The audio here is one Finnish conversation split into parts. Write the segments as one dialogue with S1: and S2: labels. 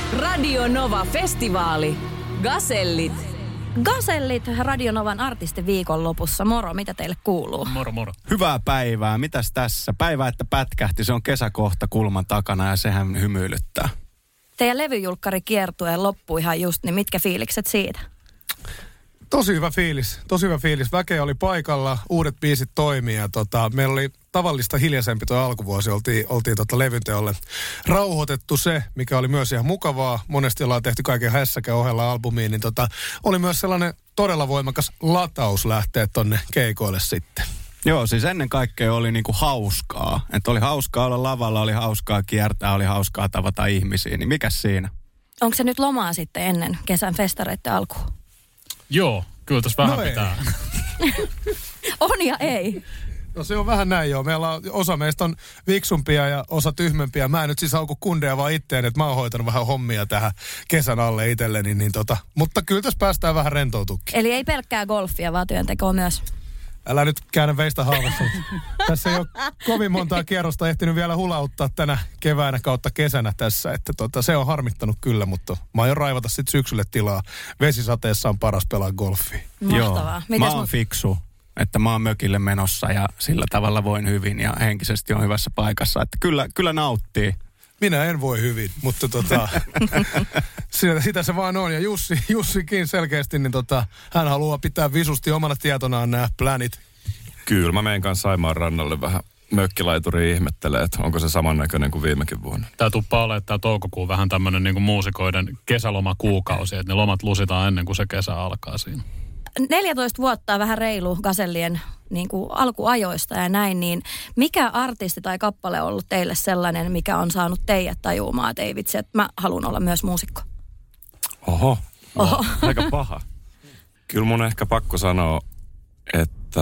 S1: Radio Nova Festivaali. Gasellit.
S2: Gasellit Radio Novan artistiviikonlopussa. Moro, mitä teille kuuluu?
S3: Moro, moro.
S4: Hyvää päivää. Mitäs tässä? Päivä, että pätkähti. Se on kesäkohta kulman takana ja sehän hymyilyttää.
S2: Teidän levyjulkkari kiertue loppui ihan just, niin mitkä fiilikset siitä?
S5: Tosi hyvä fiilis. Väkeä oli paikalla, uudet biisit toimii ja meillä oli tavallista hiljaisempi tuo alkuvuosi. Oltiin levynteolle rauhoitettu se, mikä oli myös ihan mukavaa. Monesti ollaan tehty kaiken hässäkän ohella albumiin, niin oli myös sellainen todella voimakas lataus lähteä tonne keikoille sitten.
S4: Joo, siis ennen kaikkea oli niinku hauskaa. Että oli hauskaa olla lavalla, oli hauskaa kiertää, oli hauskaa tavata ihmisiä. Niin mikäs siinä?
S2: Onko se nyt lomaa sitten ennen kesän festareiden alkuun?
S3: Joo, kyllä tuossa vähän pitää.
S2: On ja ei.
S5: No se on vähän näin joo. Meillä on, osa meistä on viksumpia ja osa tyhmempiä. Mä en nyt siis hauku kundeja vaan itteen, että mä oon hoitanut vähän hommia tähän kesän alle itselleni. Mutta kyllä tässä päästään vähän rentoutukin.
S2: Eli ei pelkkää golfia, vaan työntekoa myös.
S5: Älä nyt käännä veistä haavassa. Tässä ei ole kovin montaa kierrosta ehtinyt vielä hulauttaa tänä keväänä kautta kesänä tässä. Että se on harmittanut kyllä, mutta mä aion raivata sitten syksylle tilaa. Vesisateessa on paras pelaa golfia.
S2: Mahtavaa.
S4: Joo, mä oon fiksu, että mä oon mökille menossa ja sillä tavalla voin hyvin ja henkisesti on hyvässä paikassa. Että kyllä nauttii.
S5: Minä en voi hyvin, mutta sitä se vaan on. Ja Jussikin selkeästi, niin hän haluaa pitää visusti omana tietonaan nämä plänit.
S6: Kyllä, mä menen kanssa Saimaan rannalle vähän mökkilaituriin ihmettelee, että onko se samannäköinen kuin viimekin vuonna.
S3: Tää tuppaa olemaan tää toukokuu vähän tämmönen niinku muusikoiden kesälomakuukausi, että ne lomat lusitaan ennen kuin se kesä alkaa siinä.
S2: 14 vuotta vähän reilu Gasellien niin kuin alkuajoista ja näin, niin mikä artisti tai kappale on ollut teille sellainen, mikä on saanut teidät tajumaan, että ei vitsi, että mä haluan olla myös muusikko?
S6: Oho. Aika paha. Kyllä mun ehkä pakko sanoa, että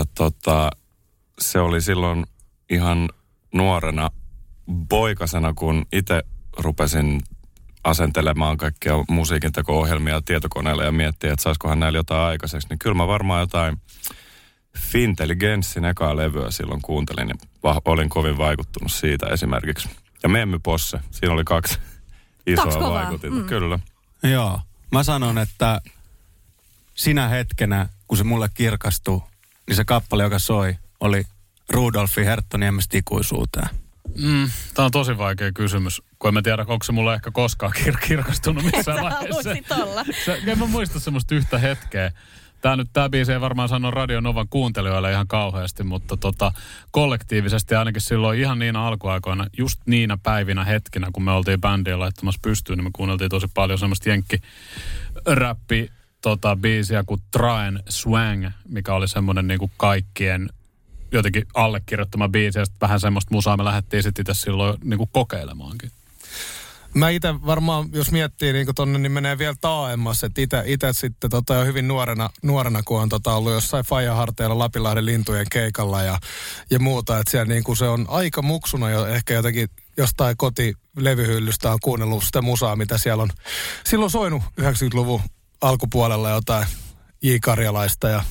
S6: se oli silloin ihan nuorena poikasena, kun itse rupesin asentelemaan kaikkia musiikinteko-ohjelmia tietokoneella ja miettiä, että saisikohan näillä jotain aikaiseksi, niin kyllä mä varmaan jotain Fintelligenssin ekaa levyä silloin kuuntelin ja olin kovin vaikuttunut siitä esimerkiksi. Ja Memmy Posse, siinä oli kaksi isoa vaikutinta, kyllä.
S4: Joo, mä sanon, että sinä hetkenä, kun se mulle kirkastui, niin se kappale, joka soi, oli Rudolfi Herttoniemestä ikuisuuteen.
S3: Tämä on tosi vaikea kysymys, kun en mä tiedä, onko se mulle ehkä koskaan kirkastunut missään vaiheessa. En mä muista semmoista yhtä hetkeä. Tämä biisi ei varmaan sano Radio Novan kuuntelijoille ihan kauheasti, mutta kollektiivisesti ainakin silloin ihan niinä alkuaikoina, just niinä päivinä hetkinä, kun me oltiin bändiä laittamassa pystyyn, niin me kuunneltiin tosi paljon semmoista jenkki-räppi biisiä kuin Try and Swang, mikä oli semmoinen niinku kaikkien jotenkin allekirjoittama biisi, ja sitten vähän semmoista musaa me lähdettiin sitten itse silloin niinku kokeilemaankin.
S5: Mä itse varmaan, jos miettii niin tonne, niin menee vielä taaemmas, että itse sitten jo hyvin nuorena kun on ollut jossain Fajaharteilla Lapinlahden lintujen keikalla ja muuta, että siellä niin kuin se on aika muksuna jo ehkä jotenkin jostain kotilevyhyllystä on kuunnellut sitä musaa, mitä siellä on silloin soinut 90-luvun alkupuolella jotain J. Karjalaista ja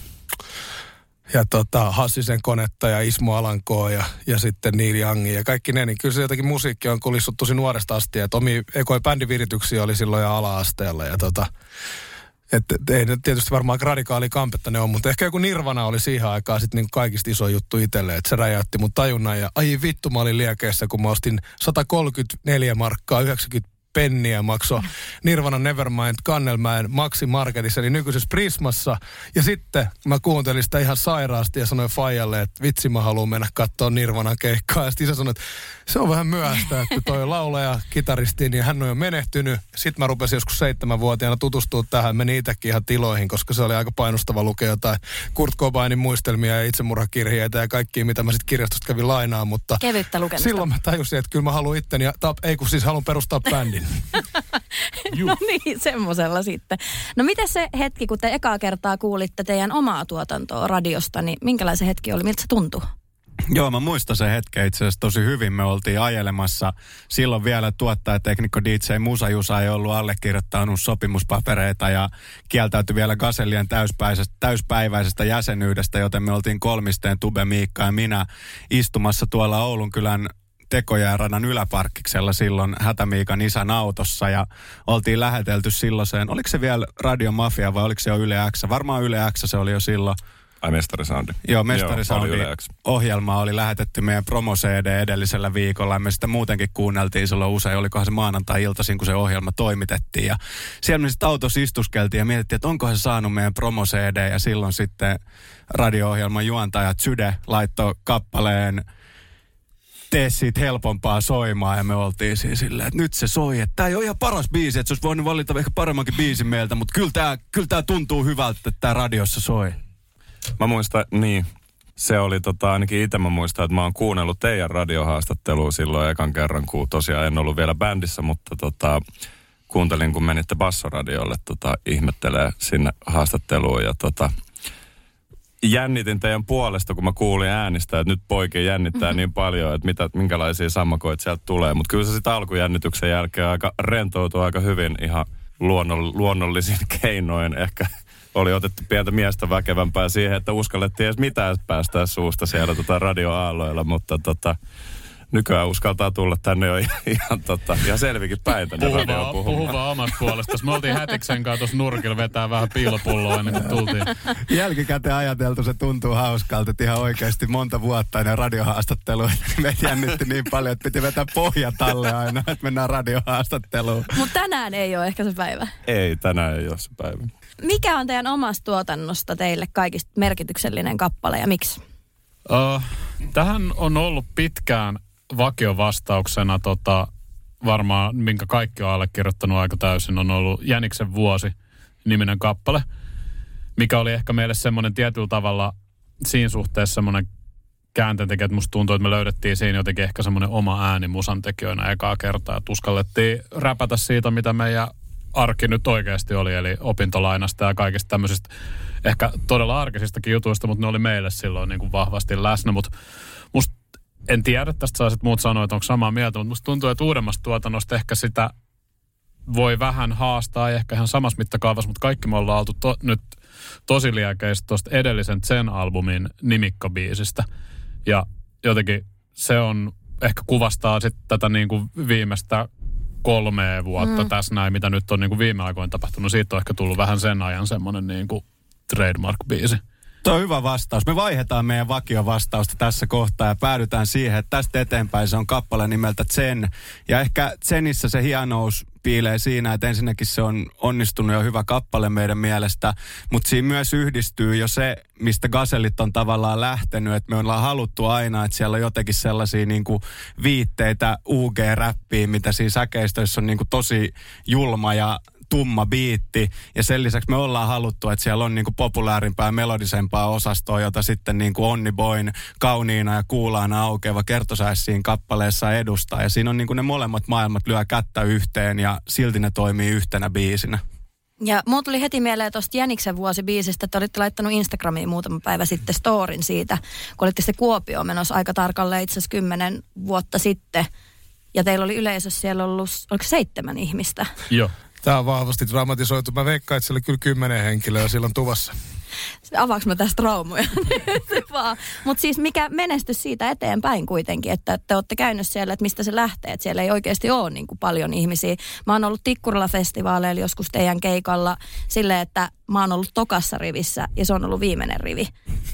S5: Hassisen Konetta ja Ismo Alankoa ja sitten Neil Youngia ja kaikki ne, niin kyllä se jotenkin musiikki on kulissut tosi nuoresta asti, että omia ekoja bändivirityksiä oli silloin jo ala-asteella ja että ei nyt tietysti varmaan radikaali kampetta ne on, mutta ehkä joku Nirvana oli siihen aikaan sitten niin kaikista iso juttu itselle, että se räjäytti mun tajunnan ja ai vittu mä olin liekeissä, kun mä ostin 134 markkaa 90 penniä maksoi Nirvana Nevermind Kannelmäen Maxi Marketissa, eli nykyisessä Prismassa. Ja sitten mä kuuntelin sitä ihan sairaasti ja sanoin Fajalle, että vitsi mä haluan mennä katsoa Nirvanan keikkaa. Ja sitten isä sanoi, että se on vähän myöhäistä, että toi laulaja, kitaristi, niin hän on jo menehtynyt. Sitten mä rupesin joskus 7-vuotiaana tutustua tähän. Menin itsekin ihan tiloihin, koska se oli aika painostava lukea jotain Kurt Cobainin muistelmia ja itsemurhakirjeitä ja kaikkia, mitä mä sitten kirjastosta kävin lainaan. Mutta
S2: kevyttä lukemista. Silloin
S5: mä tajusin, että kyllä mä haluan itteni, haluan perustaa bändin.
S2: No niin, semmosella sitten. No miten se hetki, kun te ekaa kertaa kuulitte teidän omaa tuotantoa radiosta, niin minkälainen hetki oli, miltä se tuntui?
S4: Joo, mä muistan sen hetken itse asiassa tosi hyvin. Me oltiin ajelemassa. Silloin vielä tuottajateknikko DJ Musa Jusa ei ollut allekirjoittanut sopimuspapereita ja kieltäytyi vielä Gasellien täyspäiväisestä jäsenyydestä, joten me oltiin kolmisteen Tube, Miikka ja minä istumassa tuolla Oulunkylän Tekojääradan yläparkkiksella silloin Hätämiikan isän autossa ja oltiin lähetelty silloiseen, oliko se vielä Radio Mafia vai oliko se jo Yle X? Varmaan Yle X se oli jo silloin.
S6: Ai Mestarisoundi.
S4: Joo, Mestarisoundi ohjelma oli lähetetty meidän promo-CD edellisellä viikolla ja me sitä muutenkin kuunneltiin silloin usein, olikohan se maanantai-iltaisin, kun se ohjelma toimitettiin ja siellä me sitten autossa istuskeltiin ja mietittiin, että onkohan se saanut meidän promo-CD ja silloin sitten radio-ohjelman juontaja Zyde laittoi kappaleen Tee siitä helpompaa soimaan ja me oltiin siis silleen, että nyt se soi, että tää ei ole ihan paras biisi, että se olisi voinut valita ehkä paremmankin biisin meiltä, mutta kyllä tää tuntuu hyvältä, että tää radiossa soi.
S6: Mä muistan, niin, se oli ainakin itse mä muistan, että mä oon kuunnellut teidän radiohaastattelua silloin ekan kerran, kun tosiaan en ollut vielä bändissä, mutta kuuntelin, kun menitte Bassoradiolle ihmettelee sinne haastatteluun ja jännitin teidän puolesta, kun mä kuulin äänistä, että nyt poikin jännittää niin paljon, että minkälaisia sammakoita sieltä tulee. Mutta kyllä se sitten alkujännityksen jälkeen aika rentoutui aika hyvin ihan luonnollisin keinoin. Ehkä oli otettu pientä miestä väkevämpää siihen, että uskallettiin edes mitään päästää suusta siellä radioaalloilla, mutta nykyään uskaltaa tulla tänne jo ihan selvikin päin tänne radioon puhumaan.
S3: Puhu vaan omasta puolestaan. Me oltiin Hätiksen kanssa tuossa nurkilla vetää vähän piilopulloa ennen kuin tultiin.
S4: Jälkikäteen ajateltu se tuntuu hauskalta, että ihan oikeasti monta vuotta ennen radiohaastattelua. Meitä jännitti niin paljon, että piti vetää pohjat alle aina, että mennään radiohaastatteluun.
S2: Mutta tänään ei ole ehkä se päivä.
S6: Ei, tänään ei ole se päivä.
S2: Mikä on teidän omasta tuotannosta teille kaikista merkityksellinen kappale ja miksi?
S3: Tähän on ollut pitkään vakiovastauksena varmaan, minkä kaikki on allekirjoittanut aika täysin, on ollut Jäniksen vuosi -niminen kappale, mikä oli ehkä meille semmoinen tietyllä tavalla siinä suhteessa semmoinen käänteentekijä, että musta tuntuu, että me löydettiin siinä jotenkin ehkä semmoinen oma ääni musantekijöinä ekaa kertaa, että uskallettiin räpätä siitä, mitä meidän arki nyt oikeasti oli, eli opintolainasta ja kaikista tämmöisistä ehkä todella arkisistakin jutuista, mutta ne oli meille silloin niin kuin vahvasti läsnä, mutta musta en tiedä, tästä saisit muut sanoa, että onko samaa mieltä, mutta musta tuntuu, että uudemmasta tuotannosta ehkä sitä voi vähän haastaa, ei ehkä ihan samassa mittakaavassa, mutta kaikki me ollaan oltu nyt tosi liekeistä tuosta edellisen Zen-albumin nimikkobiisistä. Ja jotenkin se on, ehkä kuvastaa sitten tätä niin kuin viimeistä 3 vuotta tässä näin, mitä nyt on niin kuin viime aikoina tapahtunut. Siitä on ehkä tullut vähän sen ajan semmoinen niin kuin trademark-biisi.
S4: Tuo on hyvä vastaus. Me vaihdetaan meidän vakiovastausta tässä kohtaa ja päädytään siihen, että tästä eteenpäin se on kappale nimeltä Zen. Ja ehkä Zenissä se hienous piilee siinä, että ensinnäkin se on onnistunut ja hyvä kappale meidän mielestä, mutta siinä myös yhdistyy jo se, mistä Gazellit on tavallaan lähtenyt, että me ollaan haluttu aina, että siellä on jotenkin sellaisia niin kuin viitteitä UG-räppiin, mitä siinä säkeistöissä on niin kuin tosi julma ja tumma biitti, ja sen lisäksi me ollaan haluttu, että siellä on niinku populaarimpaa ja melodisempaa osastoa, jota sitten niinku Onni Boyn kauniina ja kuulaana aukeava kertosäes siinä kappaleessa edustaa, ja siinä on niinku ne molemmat maailmat lyö kättä yhteen, ja silti ne toimii yhtenä biisinä.
S2: Ja mulla tuli heti mieleen tuosta Jäniksen vuosibiisistä, että olitte laittanut Instagramiin muutama päivä sitten storin siitä, kun olitte sitten Kuopioon menossa aika tarkalleen itse asiassa 10 vuotta sitten, ja teillä oli yleisössä siellä ollut, oliko 7 ihmistä?
S3: Joo.
S5: Tämä on vahvasti dramatisoitu. Mä veikkaan, että siellä kyllä 10 henkilöä silloin tuvassa.
S2: Avaanko mä tästä traumoja? Mutta siis mikä menestys siitä eteenpäin kuitenkin, että te olette käynyt siellä, että mistä se lähtee, että siellä ei oikeasti ole niin kuin paljon ihmisiä. Mä oon ollut Tikkurila-festivaaleilla joskus teidän keikalla silleen, että mä oon ollut tokassa rivissä ja se on ollut viimeinen rivi.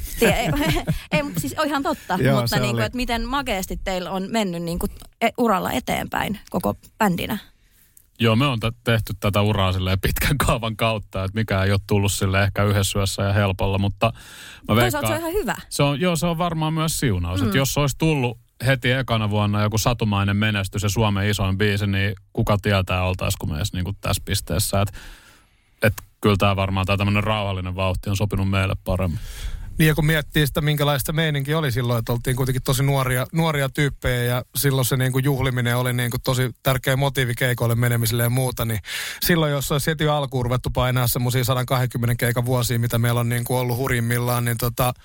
S2: Ei, mutta siis on ihan totta,
S4: Joo,
S2: mutta niin kuin, että miten makeasti teillä on mennyt niin kuin uralla eteenpäin koko bändinä.
S3: Joo, me on tehty tätä uraa silleen pitkän kaavan kautta, että mikä ei ole tullut sille ehkä yhdessä yössä ja helpolla, mutta mä veikkaan,
S2: se on ihan hyvä.
S3: Se on varmaan myös siunaus, että jos olisi tullut heti ekana vuonna joku satumainen menestys ja Suomen isoin biisi, niin kuka tietää oltaisiko me edes niin kuin tässä pisteessä, että kyllä tämä varmaan tämä tämmöinen rauhallinen vauhti on sopinut meille paremmin.
S5: Niin ja kun miettii sitä, minkälaista meininki oli silloin, että oltiin kuitenkin tosi nuoria tyyppejä ja silloin se niin kuin juhliminen oli niin kuin tosi tärkeä motiivi keikoille menemiselle ja muuta, niin silloin jos olisi heti alkuun ruvettu painaa semmoisia 120 keikan vuosia, mitä meillä on niin kuin ollut hurjimmillaan, niin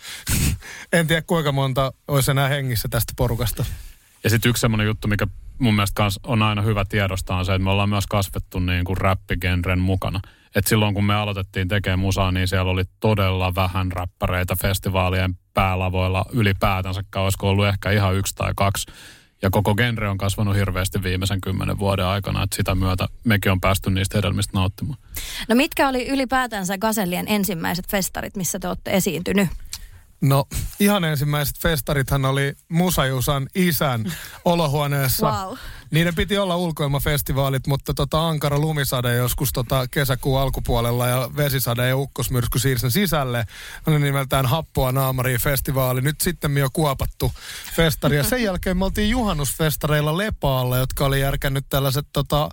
S5: en tiedä kuinka monta olisi enää hengissä tästä porukasta.
S3: Ja sitten yksi semmoinen juttu, mikä mun mielestä on aina hyvä tiedostaa, on se, että me ollaan myös kasvettu niin kuin räppigenren mukana. Et silloin kun me aloitettiin tekemään musaa, niin siellä oli todella vähän räppäreitä festivaalien päälavoilla ylipäätänsä, olisiko ollut ehkä ihan 1 tai 2. Ja koko genre on kasvanut hirveästi viimeisen 10 vuoden aikana, että sitä myötä mekin on päästy niistä hedelmistä nauttimaan.
S2: No mitkä oli ylipäätänsä Gasellien ensimmäiset festarit, missä te olette esiintynyt?
S5: No ihan ensimmäiset festarithan oli Musajusan isän olohuoneessa.
S2: Wow.
S5: Niiden piti olla ulkoilmafestivaalit, mutta ankara lumisade joskus kesäkuun alkupuolella ja vesisade ja ukkosmyrsky siirsi sen sisälle. Oli nimeltään Happoa naamariin festivaali. Nyt sitten me jo kuopattu festari. Ja sen jälkeen me oltiin juhannusfestareilla Lepaalla, jotka oli järkännyt tällaiset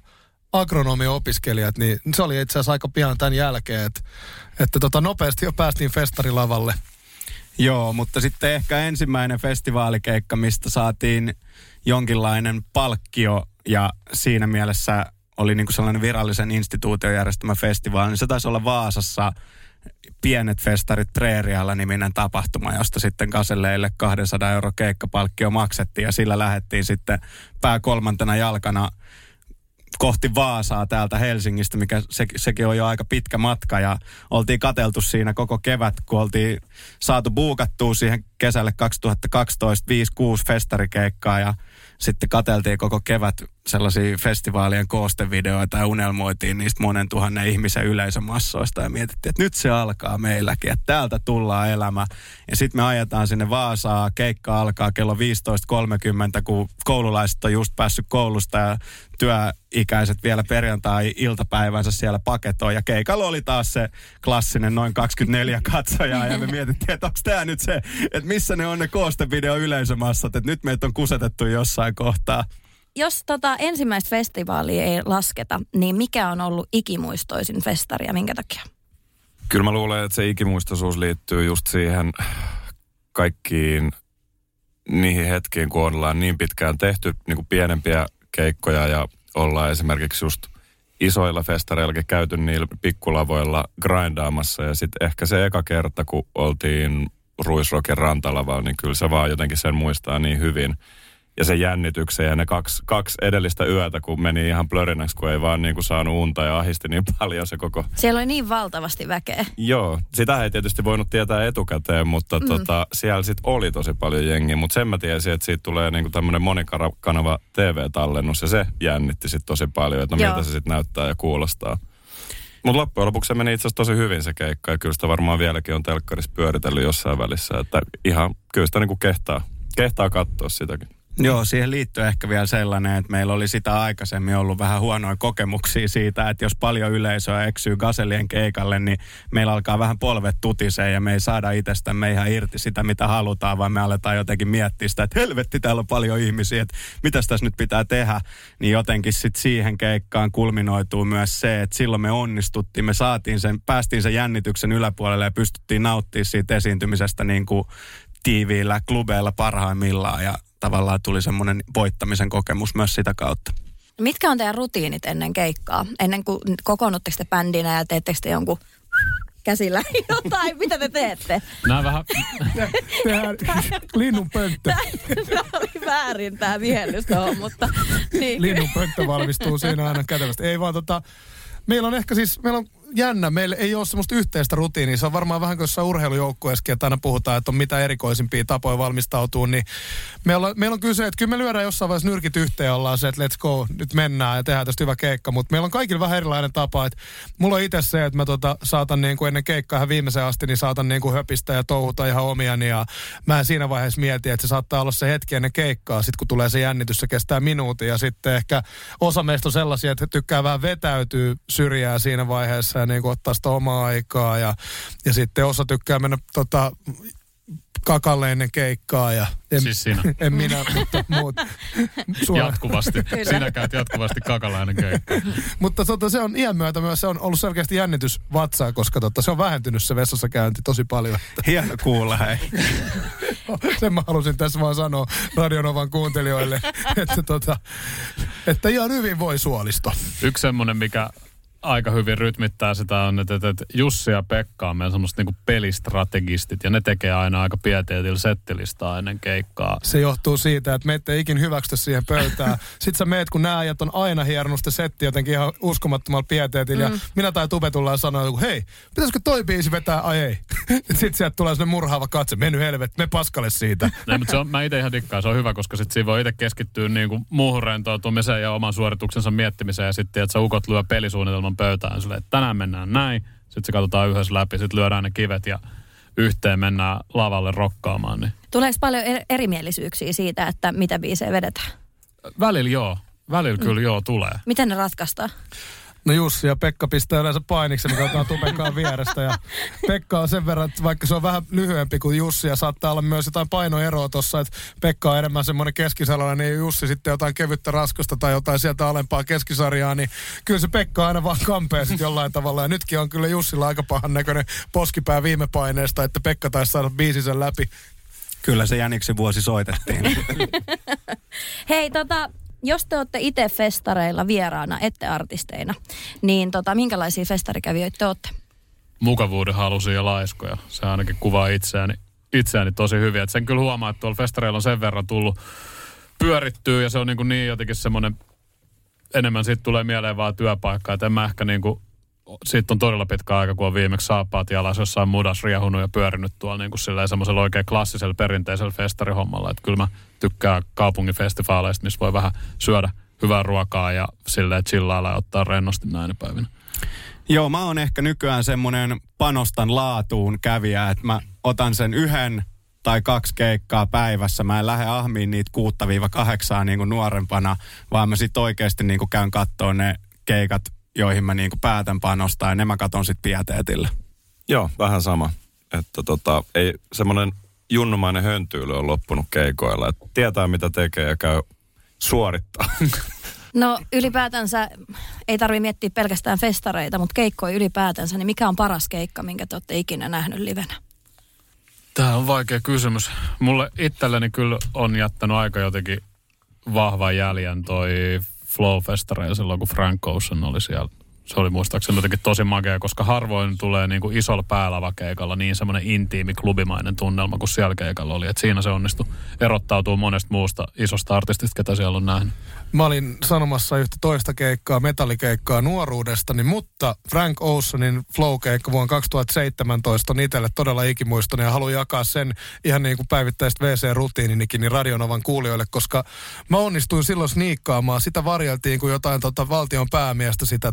S5: agronomiopiskelijat. Niin se oli itse asiassa aika pian tämän jälkeen, että nopeasti jo päästiin festarilavalle.
S4: Joo, mutta sitten ehkä ensimmäinen festivaalikeikka, mistä saatiin jonkinlainen palkkio ja siinä mielessä oli niin kuin sellainen virallisen instituution järjestämä festivaali, niin se taisi olla Vaasassa Pienet festarit Preerialla -niminen tapahtuma, josta sitten Gaselleille 200 € keikkapalkkio maksettiin ja sillä lähdettiin sitten pääkolmantena jalkana kohti Vaasaa täältä Helsingistä, mikä sekin on jo aika pitkä matka ja oltiin katseltu siinä koko kevät, kun oltiin saatu buukattua siihen kesälle 2012 5-6 festarikeikkaa ja sitten katseltiin koko kevät sellaisia festivaalien koostevideoita ja unelmoitiin niistä monen tuhannen ihmisen yleisömassoista ja mietittiin, että nyt se alkaa meilläkin, että täältä tullaan elämä. Ja sitten me ajetaan sinne Vaasaa, keikka alkaa kello 15.30, kun koululaiset on just päässyt koulusta ja työikäiset vielä perjantai-iltapäivänsä siellä paketoi. Ja keikalla oli taas se klassinen noin 24 katsojaa ja me mietittiin, että onko tämä nyt se, että missä ne on ne koostevideo yleisömassat, että nyt meitä on kusetettu jossain kohtaa.
S2: Jos ensimmäistä festivaalia ei lasketa, niin mikä on ollut ikimuistoisin festari ja minkä takia?
S6: Kyllä mä luulen, että se ikimuistoisuus liittyy just siihen kaikkiin niihin hetkiin, kun ollaan niin pitkään tehty niin kuin pienempiä keikkoja ja ollaan esimerkiksi just isoilla festareillakin käyty niillä pikkulavoilla grindaamassa ja sitten ehkä se eka kerta, kun oltiin Ruisrockin rantalavalla, niin kyllä se vaan jotenkin sen muistaa niin hyvin. Ja se jännityksen ja ne kaksi edellistä yötä, kun meni ihan plörinäksi, kun ei vaan niin kuin saanut unta ja ahisti niin paljon se koko...
S2: Siellä oli niin valtavasti väkeä.
S6: Joo, sitä ei tietysti voinut tietää etukäteen, mutta siellä sitten oli tosi paljon jengiä. Mutta sen mä tiesin, että siitä tulee niin kuin tämmöinen monikanava TV-tallennus ja se jännitti sitten tosi paljon, että miltä se sitten näyttää ja kuulostaa. Mutta loppujen lopuksi se meni itse asiassa tosi hyvin se keikka ja kyllä sitä varmaan vieläkin on telkkarissa pyöritellyt jossain välissä, että ihan kyllä sitä niin kuin kehtaa katsoa sitäkin.
S4: Joo, siihen liittyy ehkä vielä sellainen, että meillä oli sitä aikaisemmin ollut vähän huonoja kokemuksia siitä, että jos paljon yleisöä eksyy Gasellien keikalle, niin meillä alkaa vähän polvet tutisee ja me ei saada itsestämme ihan irti sitä, mitä halutaan, vaan me aletaan jotenkin miettiä sitä, että helvetti, täällä on paljon ihmisiä, että mitäs tässä nyt pitää tehdä. Niin jotenkin sitten siihen keikkaan kulminoituu myös se, että silloin me onnistuttiin, me päästiin sen jännityksen yläpuolelle ja pystyttiin nauttimaan siitä esiintymisestä niin kuin tiiviillä klubeilla parhaimmillaan ja tavallaan tuli semmoinen voittamisen kokemus myös sitä kautta.
S2: Mitkä on teidän rutiinit ennen keikkaa? Ennen kuin kokoonnutteko te bändinä ja teettekö te jonkun käsillä jotain? Mitä te teette?
S3: Nää vähän...
S5: Tehdään linnun pönttö.
S2: Tämä oli väärin tämä vihellys tuohon, mutta... Niin.
S5: Linnun pönttö valmistuu siinä aina kätevästi. Ei vaan meillä on jännä, meillä ei ole semmoista yhteistä rutiinia. Se on varmaan vähän kuin jossain urheilujoukkueessakin, että aina puhutaan, että on mitä erikoisimpia tapoja valmistautua. Niin meillä on kyllä se, että kyllä me lyödään jossain vaiheessa nyrkit yhteen ja ollaan se, että let's go, nyt mennään ja tehdään tästä hyvä keikka. Mutta meillä on kaikilla vähän erilainen tapa. Että mulla on itse se, että mä saatan niin kuin ennen keikkaa ihan viimeisen asti, niin saatan niin kuin höpistä ja touhuta ihan omiani. Ja mä en siinä vaiheessa mieti, että se saattaa olla se hetki ennen keikkaa. Sitten kun tulee se jännitys, se kestää minuutin. Ja sitten ehkä osa meistä on sellaisia, että tykkää vähän vetäytyy syrjää siinä vaiheessa ja niin kuin ottaa sitä omaa aikaa ja sitten osa tykkää mennä kakalle ennen keikkaa.
S3: Siis sinä.
S5: En minä, mutta muut.
S3: Jatkuvasti. Sinä käyt jatkuvasti kakalla ennen keikkaa.
S5: Mutta se on iän myötä myös, se on ollut selkeästi jännitys vatsaa, koska se on vähentynyt se vessassa käynti tosi paljon.
S4: Hieno kuulla, hei.
S5: Sen mä halusin tässä vaan sanoa Radio Novan kuuntelijoille, että ihan hyvin voi suolisto.
S3: Yksi semmoinen, mikä aika hyvin rytmittää sitä on, että Jussi ja Pekka on meidän semmoista niinku pelistrategistit ja ne tekee aina aika pieteetillä settilistaa ennen keikkaa.
S5: Se johtuu siitä, että me ette ikin hyväksytä siihen pöytään. Sitten sä meet, kun nämä ajat on aina hieronnut sitä settiä jotenkin ihan uskomattomalla pieteetillä. Ja minä tai Tube tullaan sanoa, että hei, pitäisikö toi biisi vetää? Ai ei. Sitten sieltä tulee sellainen murhaava katse. Mennyt helvet, me paskalle siitä.
S3: No, mutta mä itse ihan dikkaan. Se on hyvä, koska sitten siinä voi itse keskittyä niinku muuhun rentoutumiseen ja oman suorituksensa miettimiseen. Ja sitten, että sä ukot lyö pelisuunnitelman pöytään silleen, että tänään mennään näin. Sitten se katsotaan yhdessä läpi, sitten lyödään ne kivet ja yhteen mennään lavalle rokkaamaan. Niin.
S2: Tuleeko paljon erimielisyyksiä siitä, että mitä biisejä vedetään?
S3: Välillä joo. Välillä kyllä joo tulee.
S2: Miten ne ratkaistaan?
S5: No Jussi ja Pekka pistää yleensä painiksi, niin katsotaan Tupenkaan vierestä. Ja Pekka on sen verran, että vaikka se on vähän lyhyempi kuin Jussi ja saattaa olla myös jotain painoeroa tuossa, että Pekka on enemmän semmoinen keskisarjalla, niin Jussi sitten jotain kevyttä raskasta tai jotain sieltä alempaa keskisarjaa, niin kyllä se Pekka aina vaan kampee sitten jollain tavalla. Ja nytkin on kyllä Jussilla aika pahan näköinen poskipää viime paineesta, että Pekka taisi saada biisisen läpi.
S4: Kyllä se Jäniksen vuosi soitettiin.
S2: Hei, jos te olette itse festareilla vieraana, ette artisteina, niin minkälaisia festarikävijöitä te olette?
S3: Mukavuuden halusia ja laiskoja. Se ainakin kuvaa itseäni tosi hyvin. Et sen kyllä huomaa, että tuolla festareilla on sen verran tullut pyörittyä ja se on niin jotenkin semmoinen, enemmän siitä tulee mieleen vaan työpaikka. Että en mä ehkä siitä on todella pitkä aika, kun on viimeksi saappaat jalas jossain mudas riehunut ja pyörinyt tuolla semmoisella oikein klassisella perinteisellä festarihommalla. Että kyllä mä tykkään kaupungin festivaaleista, missä voi vähän syödä hyvää ruokaa ja silleen chillailla ja ottaa rennosti näinä päivinä.
S4: Joo, mä oon ehkä nykyään semmoinen panostan laatuun kävijä, että mä otan sen 1 tai 2 keikkaa päivässä. Mä en lähde ahmiin niitä 6-8 niin kuin nuorempana, vaan mä sit oikeasti niin kuin käyn kattoon ne keikat, joihin mä niinku päätän panostaa ja ne mä katon sit pieteetillä.
S6: Joo, vähän sama. Että ei semmoinen junnumainen höntyily on loppunut keikoilla. Että tietää mitä tekee ja käy suorittaa.
S2: No ylipäätänsä ei tarvitse miettiä pelkästään festareita, mutta keikkoja ylipäätänsä, niin mikä on paras keikka, minkä te olette ikinä nähnyt livenä?
S3: Tämä on vaikea kysymys. Mulle itselleni kyllä on jättänyt aika jotenkin vahvan jäljen toi Flow-festareilla silloin, kun Frank Ocean oli siellä. Se oli muistaakseni jotenkin tosi makea, koska harvoin tulee niinku isolla päälavakeikalla niin semmoinen intiimi, klubimainen tunnelma kuin siellä keikalla oli. Et siinä se onnistui erottautuu monesta muusta isosta artistista, ketä siellä on nähnyt.
S5: Mä olin sanomassa yhtä toista keikkaa, metallikeikkaa nuoruudestani, mutta Frank Oceanin Flow-keikka vuonna 2017 on itselle todella ikimuistoinen ja haluan jakaa sen ihan niin kuin päivittäistä WC-rutiininikin niin Radionovan kuulijoille, koska mä onnistuin silloin sniikkaamaan. Sitä varjeltiin kuin jotain valtion päämiestä sitä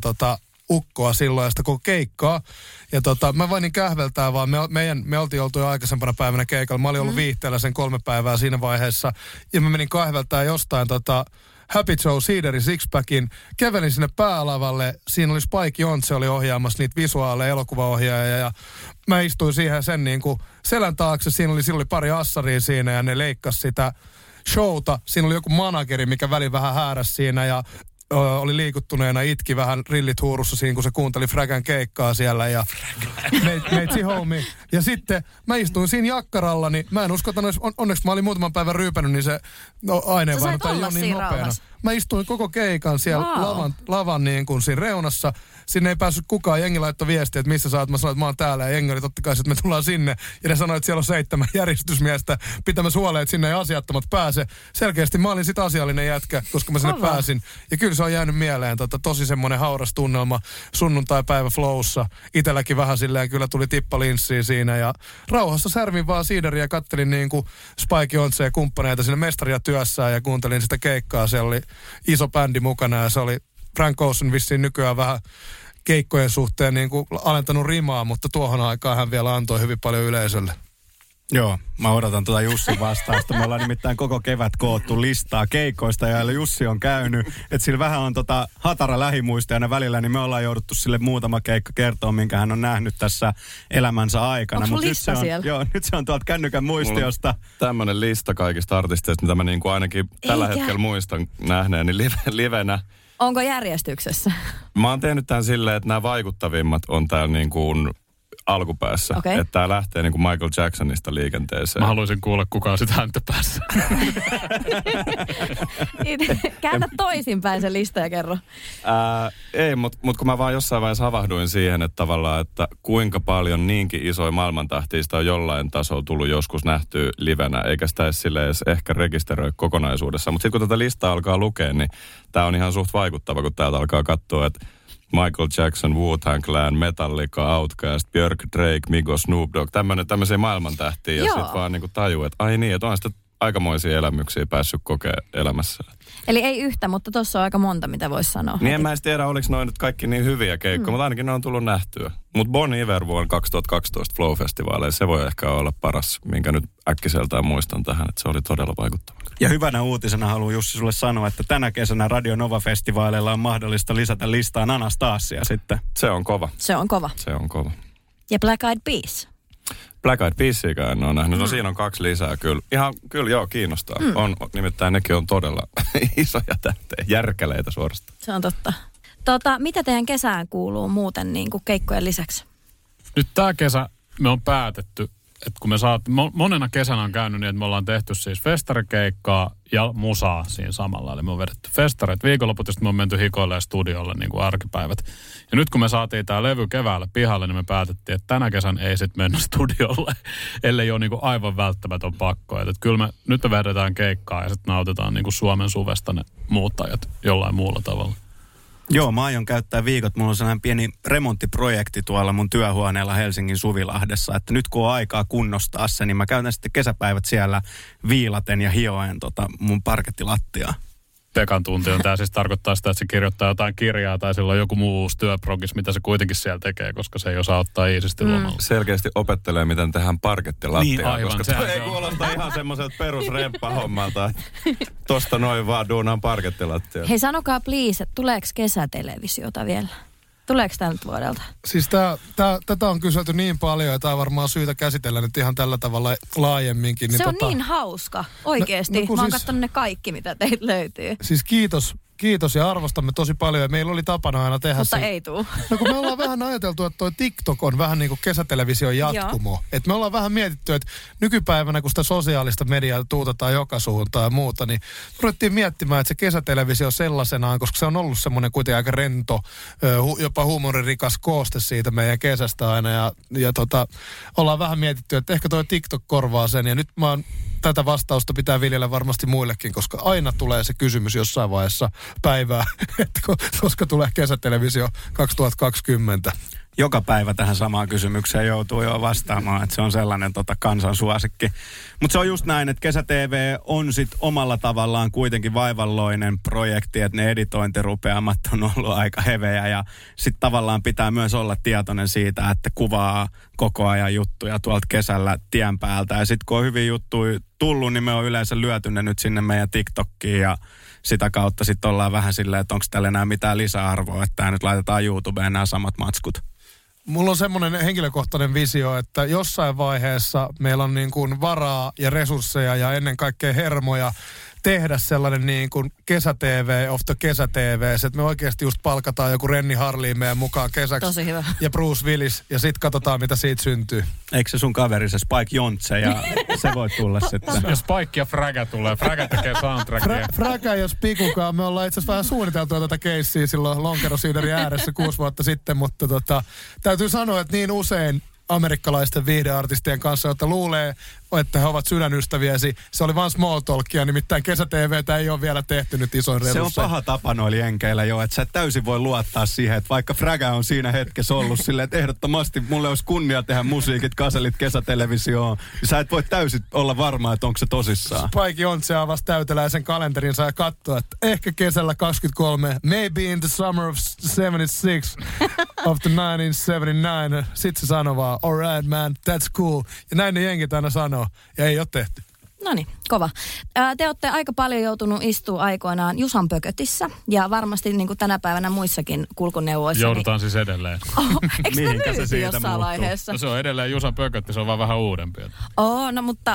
S5: ukkoa silloin ja sitä koko keikkaa. Ja mä voin niin kähveltää vaan. Me oltiin oltu jo aikaisempana päivänä keikalla. Mä olin ollut viihteellä sen 3 päivää siinä vaiheessa. Ja mä menin kähveltää jostain Happy Joe Cedari Sixpackin. Kävelin sinne päälavalle. Siinä oli Spike Jonze oli ohjaamassa niitä visuaaleja, elokuvaohjaajia. Ja mä istuin siihen sen niin kuin selän taakse. Siinä oli pari assaria siinä ja ne leikkasi sitä showta. Siinä oli joku manageri, mikä väli vähän hääräsi siinä ja oli liikuttuneena, itki vähän rillit huurussa siinä, kun se kuunteli Frägän keikkaa siellä ja meitsi hommi. Ja sitten mä istuin siinä jakkaralla, niin mä en usko, että onneksi mä olin muutaman päivän ryypänyt, niin se aineenvaihdunta ei ole niin nopeana. Mä istuin koko keikan siellä lavan niin kuin siinä reunassa. Sinne ei päässyt kukaan. Jengi laittoi viestiä, että missä sä oot. Mä sanoin, että mä oon täällä. Ja jengi oli totta kai, että me tullaan sinne. Ja ne sanoi, että siellä on 7 järjestysmiestä pitämässä huoleen, että sinne ei asiattomat pääse. Selkeästi mä olin sit asiallinen jätkä, koska mä sinne pääsin. Ja kyllä se on jäänyt mieleen. Tosi semmoinen hauras tunnelma sunnuntai-päivä Flowssa. Itelläkin vähän silleen kyllä tuli tippalinssiä siinä. Ja rauhassa särvin vaan siideria ja kattelin niin kuin Spike Jonze ja kumppaneita sinne mestaria työssään ja kuuntelin sitä keikkaa. Siellä oli iso bändi mukana ja se oli Frank Ocean vissiin nykyään vähän keikkojen suhteen niin kuin alentanut rimaa, mutta tuohon aikaan hän vielä antoi hyvin paljon yleisölle.
S4: Joo, mä odotan Jussin vastausta. Me ollaan nimittäin koko kevät koottu listaa keikoista, ja Jussi on käynyt. Että sillä vähän on hatara lähimuistajana välillä, niin me ollaan jouduttu sille muutama keikka kertoa, minkä hän on nähnyt tässä elämänsä aikana.
S2: Onko lista siellä?
S4: Joo, nyt se on tuolta kännykän muistiosta.
S6: Tämmöinen lista kaikista artisteista, mitä mä niin kuin ainakin tällä hetkellä muistan nähneeni livenä.
S2: Onko järjestyksessä?
S6: Mä oon tehnyt tämän silleen, että nämä vaikuttavimmat on täällä niin kuin alkupäässä.
S2: Okay.
S6: Että tää lähtee niin kuin Michael Jacksonista liikenteeseen.
S3: Mä haluaisin kuulla, kuka on sit häntä päässä.
S2: Käännä toisinpäin se lista ja kerro.
S6: Ei, mutta kun mä vaan jossain vaiheessa havahduin siihen, että tavallaan, että kuinka paljon niinkin isoja maailmantähtiä sitä on jollain tasolla tullut joskus nähtyä livenä, eikä sitä edes ehkä rekisteröi kokonaisuudessa. Mutta sitten kun tätä listaa alkaa lukea, niin tää on ihan suht vaikuttava, kun täältä alkaa katsoa, että Michael Jackson, Wu-Tang Clan, Metallica, Outkast, Björk, Drake, Migos, Snoop Dogg, tämmöisiä maailmantähtiä. Ja sitten vaan niinku tajuu, että ai niin, että on sitten aikamoisia elämyksiä päässyt kokea elämässä.
S2: Eli ei yhtä, mutta tuossa on aika monta, mitä voisi sanoa.
S6: Niin en mä edes tiedä, oliko noin nyt kaikki niin hyviä keikkoja, mutta ainakin ne on tullut nähtyä. Mutta Bon Iver vuonna 2012 Flow-festivaaleissa, se voi ehkä olla paras, minkä nyt äkkiseltään muistan tähän, että se oli todella vaikuttava.
S4: Ja hyvänä uutisena haluan Jussi sulle sanoa, että tänä kesänä Radio Nova-festivaaleilla on mahdollista lisätä listaan Anastasia sitten.
S6: Se on kova.
S2: Se on kova.
S6: Se on kova.
S2: Ja Black Eyed Peas.
S6: Black Eyed Peasiäkään en ole nähnyt. No siinä on 2 lisää kyllä. Kyllä joo, kiinnostaa. Nimittäin nekin on todella isoja tähtejä, järkäleitä suorastaan.
S2: Se on totta. Mitä teidän kesään kuuluu muuten niin kuin keikkojen lisäksi?
S3: Nyt tää kesä me on päätetty, että kun me monena kesänä on käynyt niin, että me ollaan tehty siis festarikeikkaa ja musaa siinä samalla. Eli me on vedetty festareet viikonloput ja sitten me on menty hikoillemaan studiolle niin kuin arkipäivät. Ja nyt kun me saatiin tää levy keväällä pihalle, niin me päätettiin, että tänä kesän ei sitten mennä studiolle, ellei ole niin kuin aivan välttämätön pakko. Että kyllä nyt me vedetään keikkaa ja sitten nautitaan niin kuin Suomen suvesta ne muuttajat jollain muulla tavalla.
S4: Joo, mä aion käyttää viikot. Mulla on sellainen pieni remonttiprojekti tuolla mun työhuoneella Helsingin Suvilahdessa. Että nyt kun on aikaa kunnostaa se, niin mä käytän sitten kesäpäivät siellä viilaten ja hioen mun parkettilattiaa.
S3: Pekan tunti on. Tämä siis tarkoittaa sitä, että se kirjoittaa jotain kirjaa tai sillä on joku muu uusi työprogis, mitä se kuitenkin siellä tekee, koska se ei osaa ottaa iisisti lomalla.
S6: Selkeästi opettelee, miten tehdään parkettilattiaa,
S3: niin, aivan,
S6: koska toi ei kuulosta ihan semmoiselta perusremppahommalta. Tosta noin vaan duunaan parkettilattiaa.
S2: Hei, sanokaa please, että tuleeko kesätelevisiota vielä? Tuleeko tämä nyt vuodelta?
S5: Siis tätä on kyselty niin paljon, että tämä on varmaan syytä käsitellä nyt ihan tällä tavalla laajemminkin.
S2: Se on niin hauska, oikeasti. Mä oon katsonut ne kaikki, mitä teiltä löytyy.
S5: Siis kiitos ja arvostamme tosi paljon. Ja meillä oli tapana aina tehdä
S2: mutta ei tuu.
S5: No kun me ollaan vähän ajateltu, että toi TikTok on vähän niin kuin kesätelevision jatkumo. Että me ollaan vähän mietitty, että nykypäivänä, kun sitä sosiaalista mediaa tuutetaan joka suuntaan ja muuta, niin ruvettiin miettimään, että se kesätelevisio sellaisenaan, koska se on ollut semmoinen kuitenkin aika rento, jopa huumoririkas kooste siitä meidän kesästä aina. Ja ollaan vähän mietitty, että ehkä toi TikTok korvaa sen. Ja nyt tätä vastausta pitää viljellä varmasti muillekin, koska aina tulee se kysymys jossain vaiheessa päivää, että koska tulee kesätelevisio 2020.
S4: Joka päivä tähän samaan kysymykseen joutuu jo vastaamaan, että se on sellainen kansansuosikki. Mutta se on just näin, että Kesä-TV on sit omalla tavallaan kuitenkin vaivalloinen projekti, että ne editointirupeamat on ollut aika hevejä ja sitten tavallaan pitää myös olla tietoinen siitä, että kuvaa koko ajan juttuja tuolta kesällä tien päältä. Ja sitten kun on hyviä juttuja tullut, niin me on yleensä lyöty ne nyt sinne meidän TikTokkiin ja sitä kautta sitten ollaan vähän silleen, että onko täällä enää mitään lisäarvoa, että tää nyt laitetaan YouTubeen nämä samat matskut.
S5: Mulla on semmoinen henkilökohtainen visio, että jossain vaiheessa meillä on niin kuin varaa ja resursseja ja ennen kaikkea hermoja tehdä sellainen niin kuin kesä-TV of the kesä-TV, että me oikeasti just palkataan joku Renni Harliin meidän mukaan kesäksi.
S2: Tosi hyvä.
S5: Ja Bruce Willis ja sit katsotaan mitä siitä syntyy.
S4: Eikö se sun kaveri se Spike Jonze ja se voi tulla sitten?
S3: Ja Spike ja Fraga tulee. Fraga tekee soundtrackia.
S5: Fraga ja Spikukaan. Me ollaan itse asiassa vähän suunniteltua tätä keissiä silloin Lonkerosiiderin ääressä 6 vuotta sitten, mutta täytyy sanoa, että niin usein amerikkalaisten viihdeartistien kanssa, jotka luulee, että he ovat sydänystäviäsi. Se oli vaan small talkia, nimittäin kesä-TVtä ei ole vielä tehty nyt isoin resurssein.
S4: Se on paha tapa noilla jenkeillä jo, että sä et täysin voi luottaa siihen, että vaikka Fraga on siinä hetkessä ollut silleen, että ehdottomasti mulle olisi kunnia tehdä musiikit, kaselit kesätelevisioon. Sä et voi täysin olla varma, että onko se tosissaan.
S5: Spike Jonze avasi täyteläisen kalenterinsa ja katsoi, että ehkä kesällä 23, maybe in the summer of 76 of the 1979. Sitten se sanoi vaan, alright man, that's cool. Ja näin ne jenkit aina sanoo. Ja ei ole tehty.
S2: Noniin, kova. Te olette aika paljon joutunut istua aikoinaan Jusan pökötissä ja varmasti niin kuin tänä päivänä muissakin kulkuneuvoissa.
S3: Joudutaan siis edelleen.
S2: Eikö me myyty jossain vaiheessa?
S3: No se on edelleen Jusan pökötti, se on vaan vähän uudempi.
S2: No mutta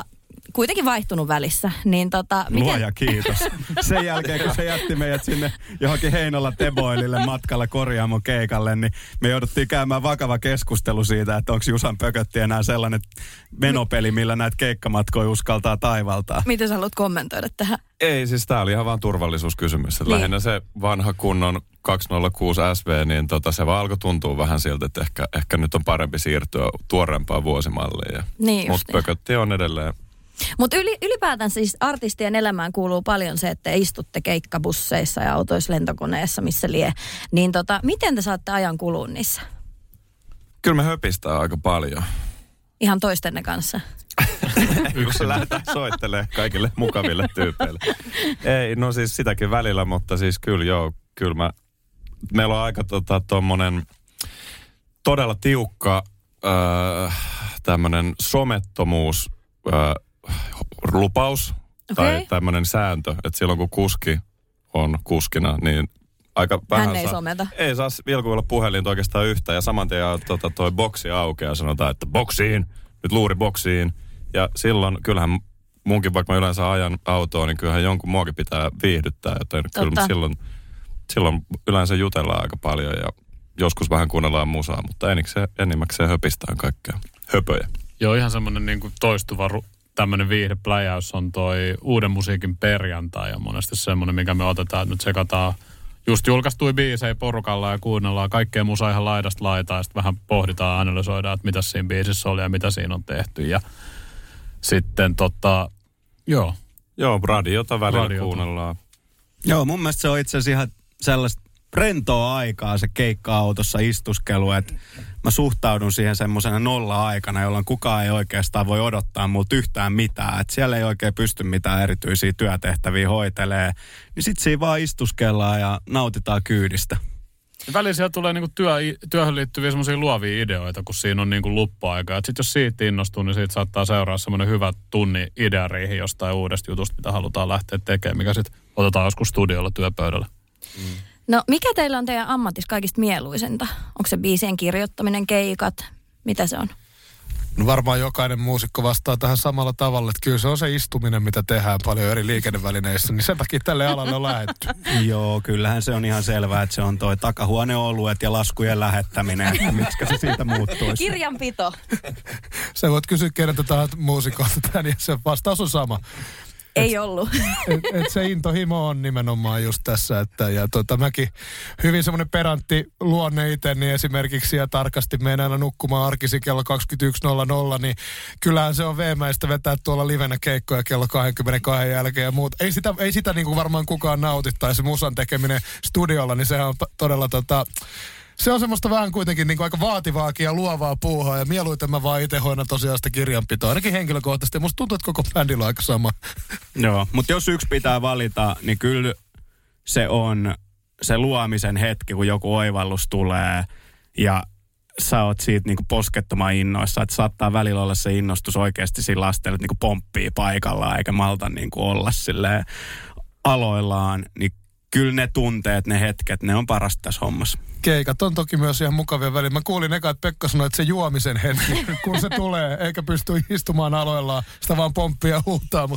S2: kuitenkin vaihtunut välissä. Niin miten...
S4: Luoja kiitos. Sen jälkeen, kun se jätti meidät sinne johonkin Heinola Teboilille matkalla Korjaamon keikalle, niin me jouduttiin käymään vakava keskustelu siitä, että onko Jusan Pökötti enää sellainen menopeli, millä näitä keikkamatkoja uskaltaa taivaltaa.
S2: Miten sä haluat kommentoida tähän?
S6: Ei, siis tää oli ihan vaan turvallisuuskysymys.
S2: Niin.
S6: Lähinnä se vanha kunnon 206 SV, niin se vaan alkoi tuntua vähän siltä, että ehkä nyt on parempi siirtyä tuoreempaan vuosimalliin.
S2: Niin
S6: mutta Pökötti on edelleen.
S2: Mutta ylipäätään siis artistien elämään kuuluu paljon se, että istutte keikkabusseissa ja autoissa lentokoneessa, missä lie. Niin miten te saatte ajan kuluun niissä?
S6: Kyllä me höpistää aika paljon.
S2: Ihan toistenne kanssa?
S6: Yksin lähdetään soittelemaan kaikille mukaville tyypeille. Ei, no siis sitäkin välillä, mutta siis kyllä meillä on aika tommonen todella tiukka tämmönen somettomuus lupaus tai tämmönen sääntö, että silloin kun kuski on kuskina, niin aika vähän
S2: hän ei someta.
S6: Ei saa vilkuilla puhelinta oikeastaan yhtään ja saman tien toi boksi aukeaa ja sanotaan, että boksiin, nyt luuri boksiin. Ja silloin kyllähän munkin, vaikka mä yleensä ajan autoa, niin kyllähän jonkun muakin pitää viihdyttää. Joten kyllä silloin yleensä jutellaan aika paljon ja joskus vähän kuunnellaan musaa, mutta enimmäkseen höpistään kaikkea höpöjä.
S3: Joo, ihan semmoinen niin kuin toistuva tämmöinen viihdepläjäys on toi uuden musiikin perjantai ja monesti semmoinen, mikä me otetaan, että nyt sekataan just julkaistui biisejä porukalla ja kuunnellaan kaikkea musaa ihan laidasta laitaa ja sitten vähän pohditaan, analysoidaan, että mitä siinä biisissä oli ja mitä siinä on tehty ja sitten joo.
S6: Joo, radiota välillä kuunnellaan.
S4: Joo, mun mielestä se on itse asiassa ihan sellaista rentoa aikaa se keikka-autossa istuskelu, että mä suhtaudun siihen semmoisena nolla-aikana, jolloin kukaan ei oikeastaan voi odottaa multa yhtään mitään. Että siellä ei oikein pysty mitään erityisiä työtehtäviä hoitelee. Niin sit siinä vaan istuskellaan ja nautitaan kyydistä.
S3: Välillä siellä tulee niinku työhön liittyviä semmoisia luovia ideoita, kun siinä on niinku luppuaika. Sitten jos siitä innostuu, niin siitä saattaa seuraa semmoinen hyvä tunni ideariihi jostain uudesta jutusta, mitä halutaan lähteä tekemään, mikä sitten otetaan joskus studiolla työpöydällä.
S2: No mikä teillä on teidän ammatissa kaikista mieluisinta? Onko se biisien kirjoittaminen, keikat? Mitä se on?
S5: No varmaan jokainen muusikko vastaa tähän samalla tavalla, että kyllä se on se istuminen, mitä tehdään paljon eri liikennevälineissä, niin sen takia tälle alalle on lähdetty.
S4: Joo, kyllähän se on ihan selvää, että se on toi takahuoneoluet ja laskujen lähettäminen, että miksikä se siitä muuttuisi.
S2: Kirjanpito.
S5: Sä voit kysyä keneltä tahansa muusikolta tämän, ja se vastaus on sama.
S2: Ei ollut.
S5: Et se intohimo on nimenomaan just tässä, että mäkin hyvin semmoinen perantti luonne itse, niin esimerkiksi ja tarkasti menen aina nukkumaan arkisin kello 21.00, niin kyllähän se on veemäistä vetää tuolla livenä keikkoja kello 22 jälkeen ja muut. Ei sitä niin kuin varmaan kukaan nautittaisi musan tekeminen studiolla, niin sehän on todella se on semmoista vähän kuitenkin niin kuin aika vaativaakin ja luovaa puuhaa ja mieluiten mä vaan itse hoidan tosiaan sitä kirjanpitoa. Ainakin henkilökohtaisesti. Musta tuntuu, että koko bändillä on aika sama.
S4: Joo, mutta jos yksi pitää valita, niin kyllä se on se luomisen hetki, kun joku oivallus tulee ja sä oot siitä niinku poskettoman innoissa, että saattaa välillä olla se innostus oikeasti sillä asteella, että niinku pomppii paikallaan eikä malta niinku olla silleen aloillaan, niin kyllä ne tunteet, ne hetket, ne on parasta tässä hommassa.
S5: Keikat on toki myös ihan mukavia välillä. Mä kuulin eka, että Pekka sanoi, että se juomisen hetki, kun se tulee, eikä pysty istumaan aloillaan, sitä vaan pomppia ja huutaa,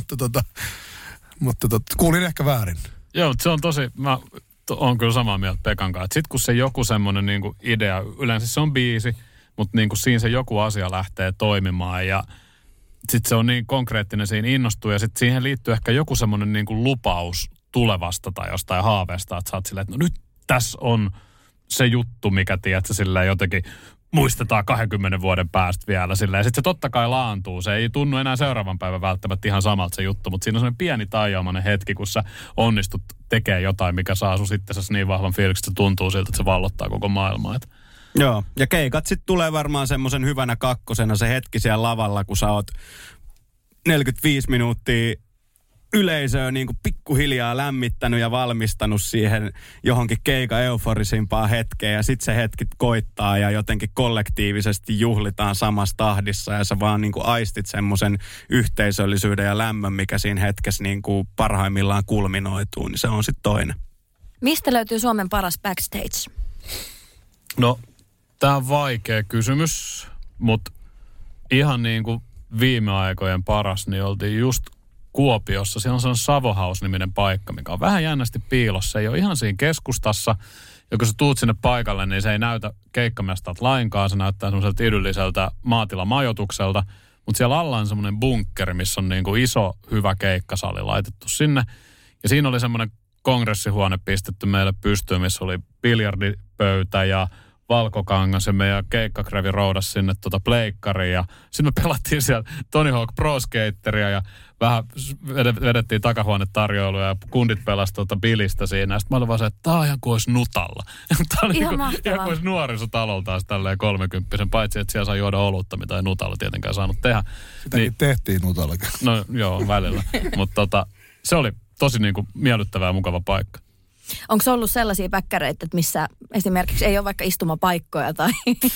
S5: mutta kuulin ehkä väärin.
S3: Joo, mutta se on mä oon kyllä samaa mieltä Pekan kanssa. Sitten kun se joku semmoinen niinku idea, yleensä se on biisi, mutta niinku siinä se joku asia lähtee toimimaan ja sitten se on niin konkreettinen, siinä innostuu ja sitten siihen liittyy ehkä joku semmoinen niinku lupaus tulevasta tai jostain haaveesta, että sä oot silleen, että no nyt tässä on se juttu, mikä tiedätkö, silleen jotenkin muistetaan 20 vuoden päästä vielä silleen. Sitten se totta kai laantuu. Se ei tunnu enää seuraavan päivän välttämättä ihan samalta se juttu, mutta siinä on sellainen pieni taiaamainen hetki, kun sä onnistut tekemään jotain, mikä saa sun itsessäsi niin vahvan fiiliksen, että se tuntuu siltä, että se vallottaa koko maailmaa.
S4: Joo, ja keikat sitten tulee varmaan semmoisen hyvänä kakkosena se hetki siellä lavalla, kun sä oot 45 minuuttia yleisöä niin kuin pikkuhiljaa lämmittänyt ja valmistanut siihen johonkin keikan euforisimpaan hetkeen ja sitten se hetki koittaa ja jotenkin kollektiivisesti juhlitaan samassa tahdissa ja sä vaan niin kuin aistit semmoisen yhteisöllisyyden ja lämmön, mikä siinä hetkessä niin kuin parhaimmillaan kulminoituu, niin se on sitten toinen.
S2: Mistä löytyy Suomen paras backstage?
S3: No, tää on vaikea kysymys, mutta ihan niin kuin viime aikojen paras, niin oltiin just Kuopiossa. Siellä on sellainen Savohaus-niminen paikka, mikä on vähän jännästi piilossa. Se ei ole ihan siinä keskustassa. Ja kun sä tuut sinne paikalle, niin se ei näytä keikkamestalta lainkaan. Se näyttää semmoiselta idylliseltä maatilamajoitukselta. Mutta siellä alla on semmoinen bunkkeri, missä on niin kuin iso, hyvä keikkasali laitettu sinne. Ja siinä oli semmoinen kongressihuone pistetty meille pystyyn, missä oli biljardipöytä ja valkokangas ja meidän keikkakrevi roudas sinne pleikkariin. Ja sitten me pelattiin siellä Tony Hawk Pro Skateria ja vähän vedettiin takahuonetarjoiluja ja kundit pelasivat bilistä siinä. Ja sitten mä olin vaan se, että tää on ihan kuin olisi Nutalla. Tää oli ihan kuin olisi nuorisotalolta taas tälleen 30, paitsi että siellä saa juoda olutta, mitä ei Nutalla tietenkään saanut tehdä.
S5: Sitäkin niin, tehtiin Nutallakin.
S3: No joo, välillä. Mutta se oli tosi niin kuin miellyttävä ja mukava paikka.
S2: Onko se ollut sellaisia päkkäreitä, että missä esimerkiksi ei ole vaikka istumapaikkoja tai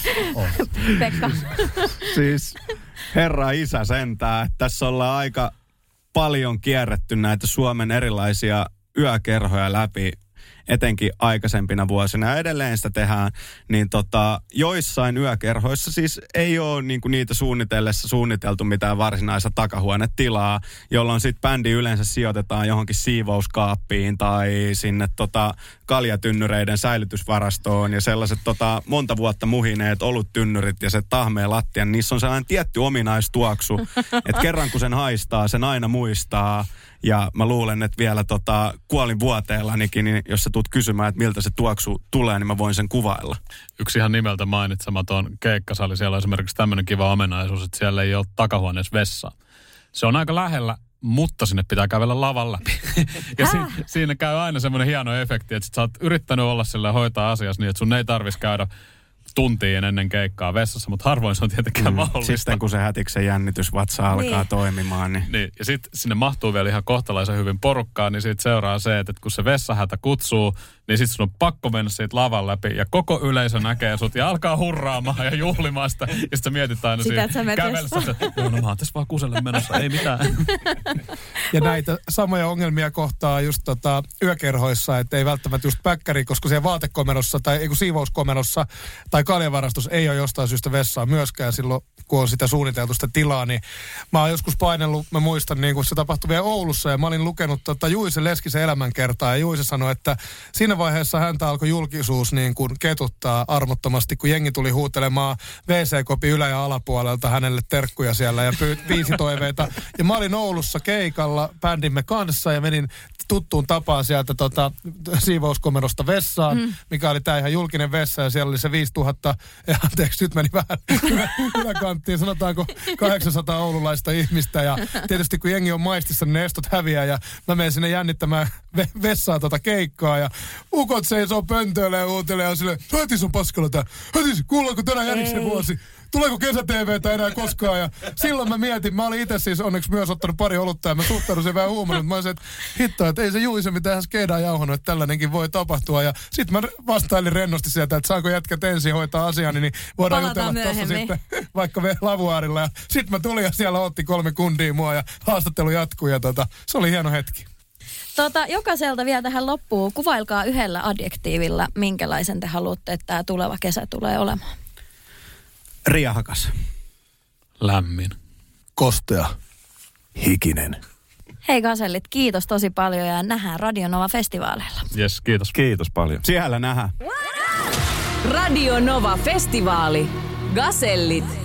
S2: Pekka?
S4: Siis herra isä sentää, että tässä ollaan aika paljon kierretty näitä Suomen erilaisia yökerhoja läpi, etenkin aikaisempina vuosina ja edelleen sitä tehdään, niin joissain yökerhoissa siis ei ole niinku niitä suunnitellessa suunniteltu mitään varsinaista takahuonetilaa, jolloin sitten bändi yleensä sijoitetaan johonkin siivouskaappiin tai sinne kaljatynnyreiden säilytysvarastoon ja sellaiset monta vuotta muhineet oluttynnyrit ja se tahmeen lattian, niissä on sellainen tietty ominaistuoksu, että kerran kun sen haistaa, sen aina muistaa. Ja mä luulen, että vielä kuolinvuoteellanikin, niin jos sä tulet kysymään, että miltä se tuoksu tulee, niin mä voin sen kuvailla.
S3: Yksi ihan nimeltä mainitsematon keikkasali. Siellä on esimerkiksi tämmöinen kiva ominaisuus, että siellä ei ole takahuoneessa vessaa. Se on aika lähellä, mutta sinne pitää kävellä lavan läpi. Ja siinä käy aina semmoinen hieno efekti, että sä oot yrittänyt olla sillä hoitaa asiassa niin, että sun ei tarvitsisi käydä tuntiin ennen keikkaa vessassa, mutta harvoin se on tietenkään mahdollista.
S4: Sitten kun se hätiksen jännitysvatsa alkaa toimimaan. Niin
S3: ja sitten sinne mahtuu vielä ihan kohtalaisen hyvin porukkaa, niin siitä seuraa se, että kun se vessahätä kutsuu, niin sitten sun on pakko mennä siitä lavan läpi ja koko yleisö näkee sut ja alkaa hurraamaan ja juhlimaan sitä. Ja sitten mietit aina siinä kävellessä, että no mä oon tässä vaan kuselle menossa, ei mitään.
S5: Ja näitä samoja ongelmia kohtaa just yökerhoissa, että ei välttämättä just päkkäri, koska siellä vaatekomerossa tai siivouskomerossa tai kaljavarastossa ei ole jostain syystä vessaa myöskään silloin, kun on sitä suunniteltu sitä tilaa, niin mä oon joskus painellut, mä muistan niin kun se tapahtui vielä Oulussa ja mä olin lukenut Juise Leskisen elämänkertaa ja Juise sanoi, että siinä vaiheessa häntä alkoi julkisuus niin kuin ketuttaa armottomasti, kun jengi tuli huutelemaan WC-kopin ylä- ja alapuolelta hänelle terkkuja siellä ja biisitoiveita. Ja mä olin Oulussa keikalla bändimme kanssa ja menin tuttuun tapaan sieltä siivouskomerosta vessaan, mikä oli tää ihan julkinen vessa ja siellä oli se 5000, ja anteeksi nyt meni vähän yläkanttiin, sanotaanko 800 oululaista ihmistä ja tietysti kun jengi on maistissa, niin ne estot häviää ja mä menen sinne jännittämään vessaan keikkaa ja ukot seisoo pöntöillä ja huutelee ja silleen, Hötis on paskalla tää, Hötis, kuullaanko tänään Jäniksen vuosi? Tuleeko kesä-TV:tä enää koskaan? Ja silloin mä mietin, mä olin itse siis onneksi myös ottanut pari olutta ja mä suhtaudun sen vähän huumorilla. Mä olisin, että hitto, että ei se Juise mitään skeedaa jauhannut, että tällainenkin voi tapahtua. Ja sit mä vastailin rennosti sieltä, että saanko jätkät ensin hoitaa asiani, niin voidaan jutella tuossa sitten vaikka lavuaarilla. Ja sit mä tulin ja siellä otti 3 kundia mua ja haastattelu jatkuu ja se oli hieno hetki.
S2: Jokaiselta vielä tähän loppuun. Kuvailkaa yhdellä adjektiivilla, minkälaisen te haluatte, että tämä tuleva kesä tulee olemaan.
S4: Riahakas.
S3: Lämmin.
S5: Kostea. Hikinen.
S2: Hei Gasellit, kiitos tosi paljon ja nähdään Radio Nova-festivaaleilla.
S3: Jes, kiitos.
S6: Kiitos paljon.
S4: Siellä nähdään.
S1: Radio Nova-festivaali. Gasellit.